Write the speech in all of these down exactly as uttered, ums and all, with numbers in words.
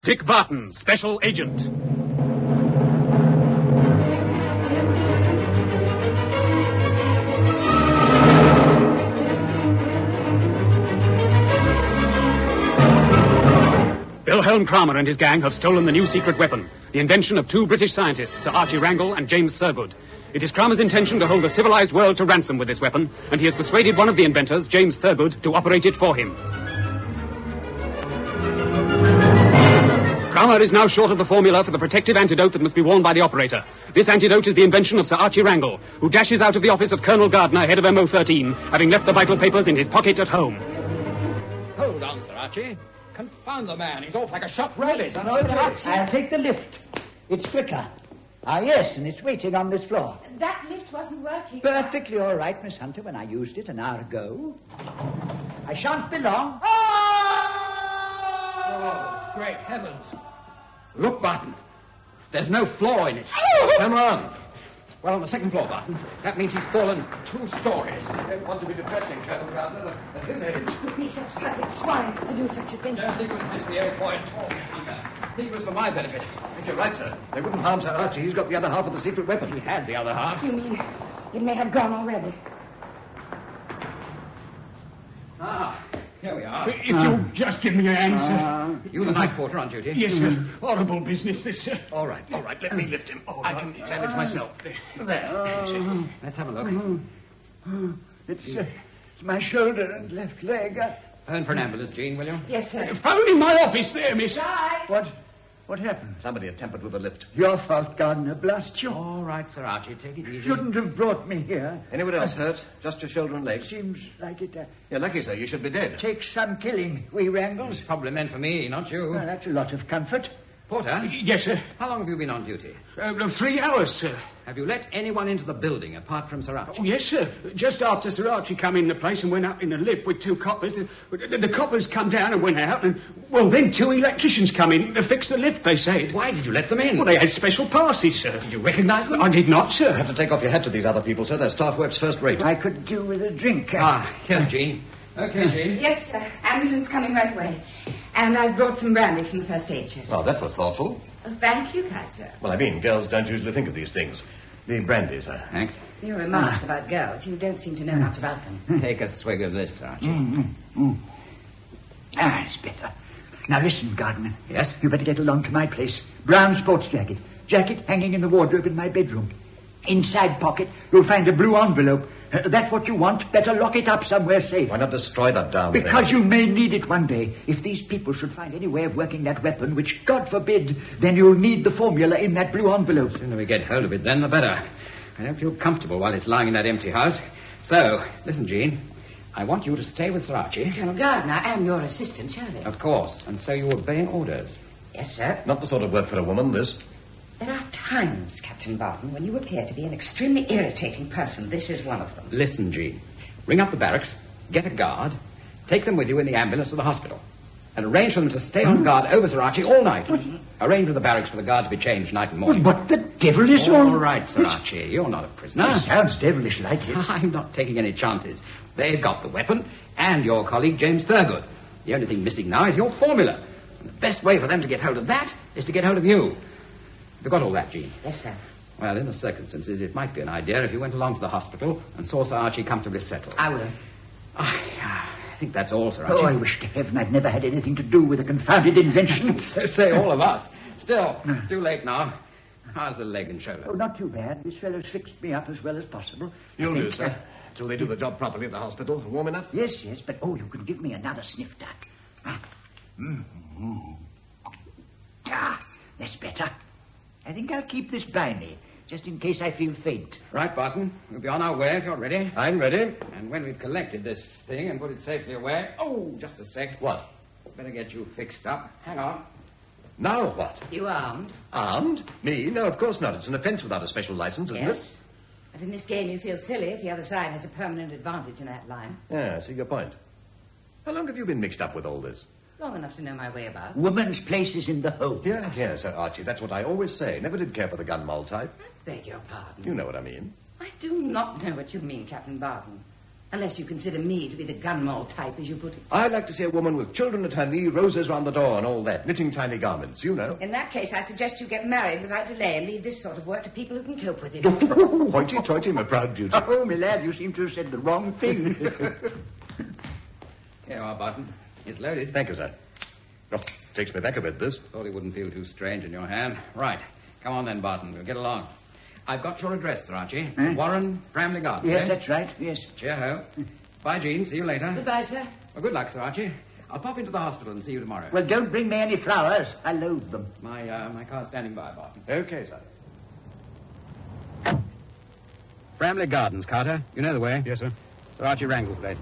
Dick Barton, Special Agent. Wilhelm Kramer and his gang have stolen the new secret weapon, the invention of two British scientists, Sir Archie Wrangle and James Thurgood. It is Kramer's intention to hold the civilized world to ransom with this weapon, and he has persuaded one of the inventors, James Thurgood, to operate it for him. Kramer is now short of the formula for the protective antidote that must be worn by the operator. This antidote is the invention of Sir Archie Wrangle, who dashes out of the office of Colonel Gardner, head of M O thirteen, having left the vital papers in his pocket at home. Hold on, Sir Archie. Confound the man. He's off like a shot rabbit. No, no, I'll take the lift. It's quicker. Ah, yes, and it's waiting on this floor. That lift wasn't working. Perfectly all right, Miss Hunter, when I used it an hour ago. I shan't be long. Oh, great heavens. Look, Barton. There's no floor in it. Come on. Well, on the second floor, Barton. That means he's fallen two stories. I don't want to be depressing, Colonel Gardner, at his age. Would be such perfect swines to do such a thing. Don't think it was meant for the old boy at all, Miss Hunter. Think it was for my benefit. I think you're right, sir. They wouldn't harm Sir Archie. He's got the other half of the secret weapon. He had the other half. You mean it may have gone already? Ah, here we are. If you'll just give me a hand, sir. You the night porter on duty? Yes, sir. Horrible business, this, sir. All right, all right. Let me lift him. I can manage myself. There. Let's have a look. It's, uh, it's my shoulder and left leg. Uh, Phone for an ambulance, Jean, will you? Yes, sir. Phone in my office there, miss. Right. what? What happened? Somebody had tampered with the lift. Your fault, Gardner. Blast you. All right, Sir Archie. Take it easy. Shouldn't have brought me here. Anyone else hurt? Just your shoulder and leg? Seems like it uh, You're lucky, sir. You should be dead. takes some killing, we Wrangles. It's probably meant for me, not you. Well, that's a lot of comfort. Porter, Yes, sir. how long have you been on duty? Uh, three hours, sir. Have you let anyone into the building apart from Sir Archie? Oh, yes, sir. Just after Sir Archie come in the place and went up in the lift with two coppers, the, the, the coppers come down and went out, and, well, then two electricians come in to fix the lift, they said. Why did you let them in? Well, they had special passes, sir. Did you recognize them? I did not, You sir. have to take off your hat to these other people, sir. Their staff works first rate. I could do with a drink. Uh, Ah, here's Jean. Okay, Jean. Yes, sir. Ambulance coming right away. And I've brought some brandy from the first aid chest. Well, that was thoughtful. Oh, thank you, kind sir. Well, I mean, girls don't usually think of these things. The brandy, sir. Thanks. Your remarks about girls, you don't seem to know much about them. Take a swig of this, Sir Archie. Ah, it's better. Now listen, Gardner. Yes? You better get along to my place. Brown sports jacket. Jacket hanging in the wardrobe in my bedroom. Inside pocket, you'll find a blue envelope. Uh, that's what you want. Better lock it up somewhere safe. Why not destroy that damn thing? Because you may need it one day. If these people should find any way of working that weapon, which God forbid, then you'll need the formula in that blue envelope. The sooner we get hold of it, then the better. I don't feel comfortable while it's lying in that empty house. So, listen, Jean. I want you to stay with Sir Archie. Colonel Gardner, I am your assistant, Shirley. Of course. And so you obey orders. Yes, sir. Not the sort of work for a woman, this. There are times, Captain Barton, when you appear to be an extremely irritating person. This is one of them. Listen, Jean. Ring up the barracks, get a guard, take them with you in the ambulance to the hospital, and arrange for them to stay on guard over Sir Archie all night. Arrange with the barracks for the guard to be changed night and morning. What the devil is all... All right, Sir Archie. You're not a prisoner. It sounds devilish like it. I'm not taking any chances. They've got the weapon, and your colleague James Thurgood. The only thing missing now is your formula. And the best way for them to get hold of that is to get hold of you. You've got all that, Jean? Yes, sir. Well, in the circumstances, it might be an idea if you went along to the hospital and saw Sir Archie comfortably settled. I will. I, I think that's all, Sir Archie. Oh, I wish to heaven I'd never had anything to do with a confounded invention. So say all of us. Still, it's too late now. How's the leg and shoulder? Oh, not too bad. This fellow's fixed me up as well as possible. You'll I do, think, sir. uh, Till they do the job properly at the hospital. Warm enough? Yes, yes, but oh, you can give me another snifter. Ah, mm-hmm. Ah, that's better. I think I'll keep this by me, just in case I feel faint. Right, Barton. We'll be on our way if you're ready. I'm ready. And when we've collected this thing and put it safely away... Oh, just a sec. What? Better get you fixed up. Hang on. Now what? You armed? Armed? Me? No, of course not. It's an offence without a special license, isn't Yes. But in this game, you feel silly if the other side has a permanent advantage in that line. it? Yeah, I see your point. How long have you been mixed up with all this? Long enough to know my way about. Woman's place is in the home. Here, here, Sir Archie. That's what I always say. Never did care for the gun moll type. Beg your pardon. You know what I mean. I do not know what you mean, Captain Barton. Unless you consider me to be the gun-moll type, as you put it. I like to see a woman with children at her knee, roses round the door and all that, knitting tiny garments, you know. In that case, I suggest you get married without delay and leave this sort of work to people who can cope with it. Hoity-toity, my proud beauty. Oh, my lad, you seem to have said the wrong thing. Here you are, Barton. It's loaded. Thank you, sir. Oh, takes me back a bit, this. Thought it wouldn't feel too strange in your hand. Right. Come on then, Barton. We'll get along. I've got your address, Sir Archie. Hmm? Warren, Framley Gardens. Yes, eh? that's right, yes. Cheer-ho. Bye, Jean. See you later. Goodbye, sir. Well, good luck, Sir Archie. I'll pop into the hospital and see you tomorrow. Well, don't bring me any flowers. I loathe them. My, uh, my car's standing by, Barton. Okay, sir. Framley Gardens, Carter. You know the way. Yes, sir. Sir Archie Wrangle's place.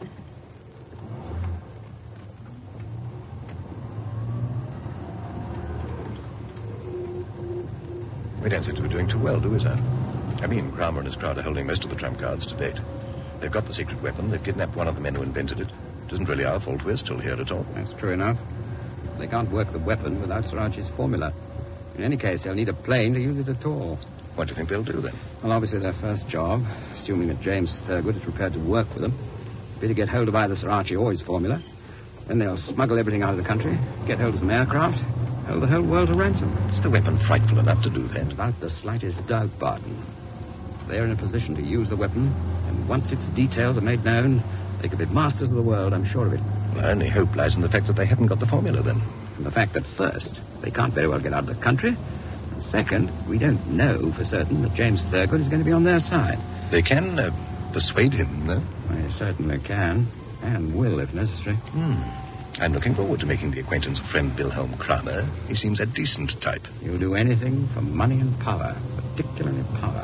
We don't seem to be doing too well, do we, sir? I mean, Kramer and his crowd are holding most of the trump cards to date. They've got the secret weapon. They've kidnapped one of the men who invented it. It isn't really our fault we're still here at all. That's true enough. They can't work the weapon without Sir Archie's formula. In any case, they'll need a plane to use it at all. What do you think they'll do, then? Well, obviously their first job, assuming that James Thurgood is prepared to work with them, will be to get hold of either Sir Archie or his formula. Then they'll smuggle everything out of the country, get hold of some aircraft, hold the whole world to ransom. Is the weapon frightful enough to do that? Without the slightest doubt, Barton. They're in a position to use the weapon, and once its details are made known, they could be masters of the world, I'm sure of it. Well, our only hope lies in the fact that they haven't got the formula, then. And the fact that, first, they can't very well get out of the country, and second, we don't know for certain that James Thurgood is going to be on their side. They can uh, persuade him, though. They certainly can, and will if necessary. Hmm. I'm looking forward to making the acquaintance of friend Wilhelm Kramer. He seems a decent type. He'll do anything for money and power, particularly power.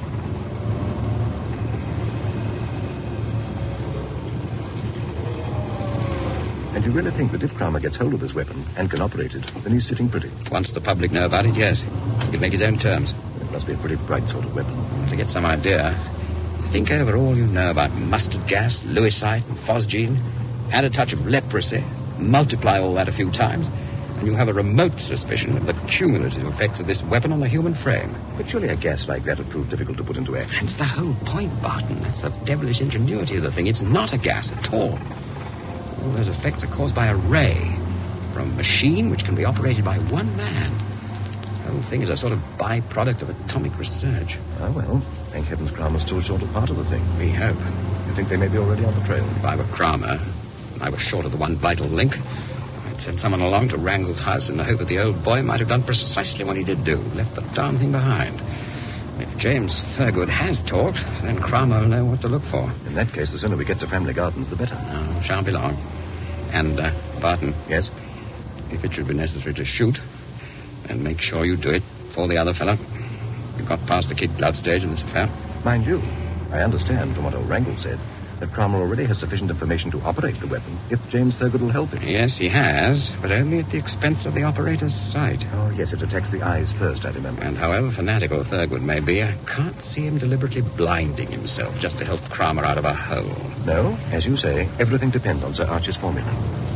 And you really think that if Kramer gets hold of this weapon and can operate it, then he's sitting pretty? Once the public know about it, yes. He can make his own terms. It must be a pretty bright sort of weapon. To get some idea, think over all you know about mustard gas, lewisite, and phosgene, add a touch of leprosy, multiply all that a few times, and you have a remote suspicion of the cumulative effects of this weapon on the human frame. But surely a gas like that would prove difficult to put into action. That's the whole point, Barton. That's the devilish ingenuity of the thing. It's not a gas at all. All those effects are caused by a ray from a machine which can be operated by one man. The whole thing is a sort of byproduct of atomic research. Ah, well, thank heavens Kramer's still short of part of the thing. We hope. You think they may be already on the trail? If I were Kramer, and I was short of the one vital link, I'd send someone along to Wrangle's house in the hope that the old boy might have done precisely what he did do, left the darn thing behind. If James Thurgood has talked, then Kramer will know what to look for. In that case, the sooner we get to Framley Gardens, the better. No, shan't be long. And, uh, Barton. Yes? If it should be necessary to shoot, then make sure you do it for the other fellow. You've got past the kid glove stage in this affair. Mind you, I understand from what old Wrangle said that Kramer already has sufficient information to operate the weapon if James Thurgood will help him. Yes, he has, but only at the expense of the operator's sight. Oh, yes, it attacks the eyes first, I remember. And however fanatical Thurgood may be, I can't see him deliberately blinding himself just to help Kramer out of a hole. No, as you say, everything depends on Sir Archie's formula.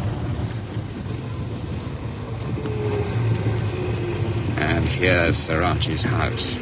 And here's Sir Archie's house.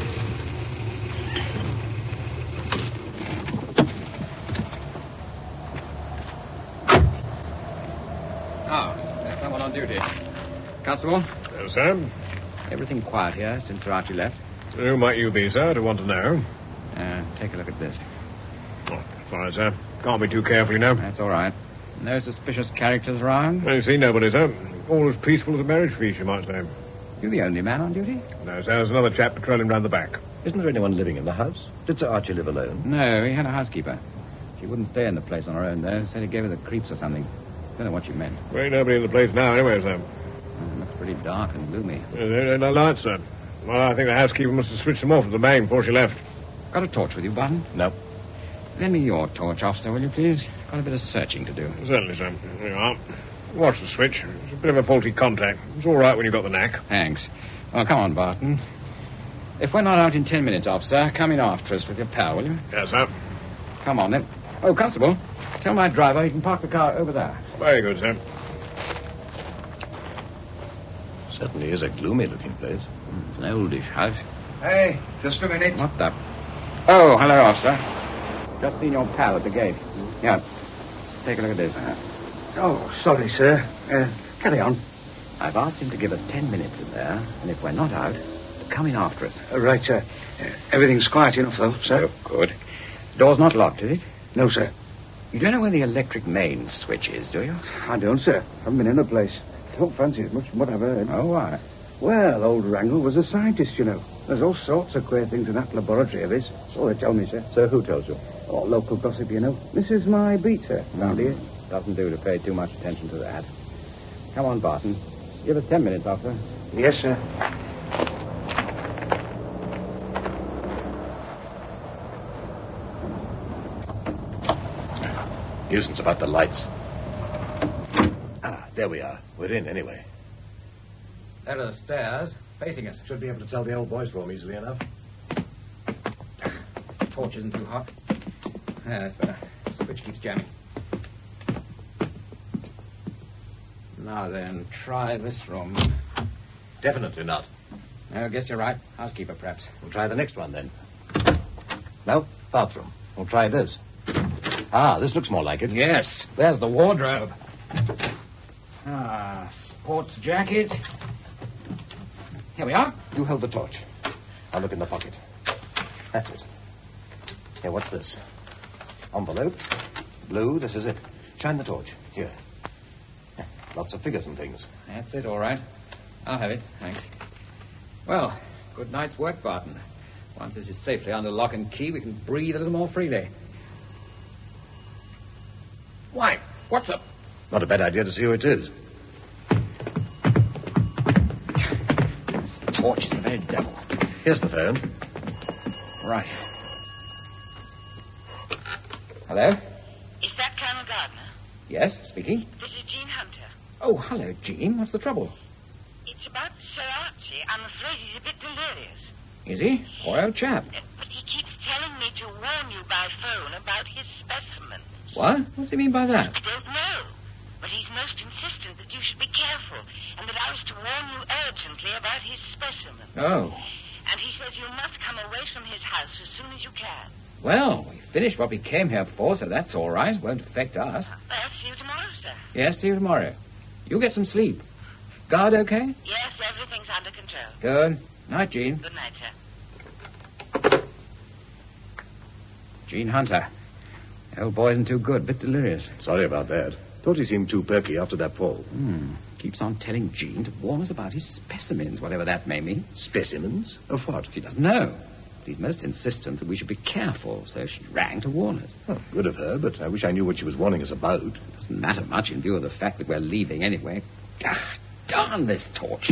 Oh, there's someone on duty. Constable? Yes, sir. Everything quiet here since Sir Archie left. Who might you be, sir? Do you want to know? Uh, take a look at this. Oh, fine, sir. Can't be too careful, you know. That's all right. No suspicious characters around? I see nobody, sir. All as peaceful as a marriage feast, you might say. You the only man on duty? No, sir. There's another chap patrolling round the back. Isn't there anyone living in the house? Did Sir Archie live alone? No, he had a housekeeper. She wouldn't stay in the place on her own, though. Said he gave her the creeps or something. Don't know what she meant. There ain't nobody in the place now, anyway, sir. Uh, it looks pretty dark and gloomy. Uh, There ain't no lights, sir. Well, I think the housekeeper must have switched them off at the main before she left. Got a torch with you, Barton? No. Lend me your torch, officer, will you, please? Got a bit of searching to do. Certainly, sir. There you are. Watch the switch. It's a bit of a faulty contact. It's all right when you've got the knack. Thanks. Well, come on, Barton. If we're not out in ten minutes, officer, come in after us with your pal, will you? Yes, sir. Come on, then. Oh, Constable, tell my driver he can park the car over there. Very good, sir. Certainly is a gloomy-looking place. It's an oldish house. Hey, just a minute. What the... Oh, hello, officer. Just seen your pal at the gate. Yeah. Take a look at this. Uh, oh, sorry, sir. Uh, carry on. I've asked him to give us ten minutes in there, and if we're not out, to come in after us. Uh, right, sir. Uh, everything's quiet enough, though, sir. Oh, good. Door's not locked, is it? No, sir. You don't know where the electric main switch is, do you? I don't, sir. Haven't been in the place. Don't fancy it much from what I've heard. Oh, why? Well, old Wrangle was a scientist, you know. There's all sorts of queer things in that laboratory of his. That's all they tell me, sir. So who tells you? Oh, local gossip, you know. This is my beat, sir, round here. Doesn't do to pay too much attention to that. Come on, Barton. Give us ten minutes, officer. Yes, sir. Nuisance about the lights. Ah, there we are. We're in, anyway. There are the stairs, facing us. Should be able to tell the old boys from easily enough. Torch isn't too hot. Yeah, that's better. Switch keeps jamming. Now then, try this room. Definitely not. I guess you're right. Housekeeper, perhaps. We'll try the next one, then. No, bathroom. We'll try this. Ah, this looks more like it. Yes, there's the wardrobe. Ah, sports jacket. Here we are. You hold the torch. I'll look in the pocket. That's it. Here, what's this? Envelope. Blue, this is it. Shine the torch. Here. Lots of figures and things. That's it, all right. I'll have it, thanks. Well, good night's work, Barton. Once this is safely under lock and key, we can breathe a little more freely. Why? What's up? Not a bad idea to see who it is. This torch is the very devil. Here's the phone. Right. Hello? Is that Colonel Gardner? Yes, speaking. This is Jean Hunter. Oh, hello, Jean. What's the trouble? It's about Sir Archie. I'm afraid he's a bit delirious. Is he? Poor old chap. Uh, but he keeps telling me to warn you by phone about his specimens. What? What's he mean by that? I don't know. But he's most insistent that you should be careful and that I was to warn you urgently about his specimens. Oh. And he says you must come away from his house as soon as you can. Well, we finished what we came here for, so that's all right. Won't affect us. Well, see you tomorrow, sir. Yes, see you tomorrow. You get some sleep. Guard okay? Yes, everything's under control. Good. Night, Jean. Good night, sir. Jean Hunter. The old boy isn't too good. Bit delirious. Sorry about that. Thought he seemed too perky after that fall. Hmm. Keeps on telling Jean to warn us about his specimens, whatever that may mean. Specimens? Of what? She doesn't know. He's most insistent that we should be careful, so she rang to warn us. Well, good of her, but I wish I knew what she was warning us about. Doesn't matter much in view of the fact that we're leaving anyway. Ah, darn this torch.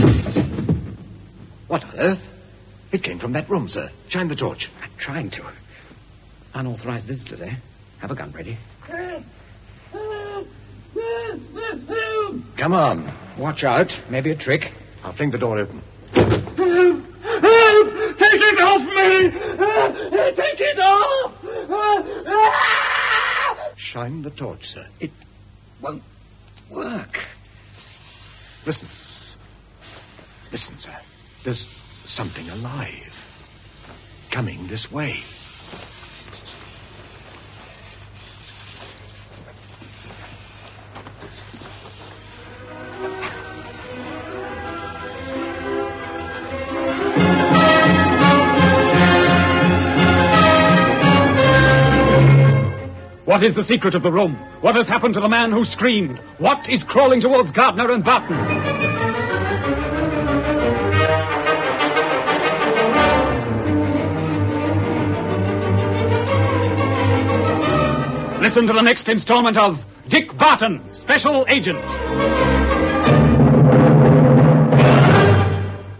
What on earth? It came from that room, sir. Shine the torch. I'm trying to. Unauthorized visitors, eh? Have a gun ready. Come on. Watch out. Maybe a trick. I'll fling the door open. Take it off me! Take it off! Shine the torch, sir. It won't work. Listen. Listen, sir. There's something alive. Coming this way. What is the secret of the room? What has happened to the man who screamed? What is crawling towards Gardner and Barton? Listen to the next installment of Dick Barton, Special Agent.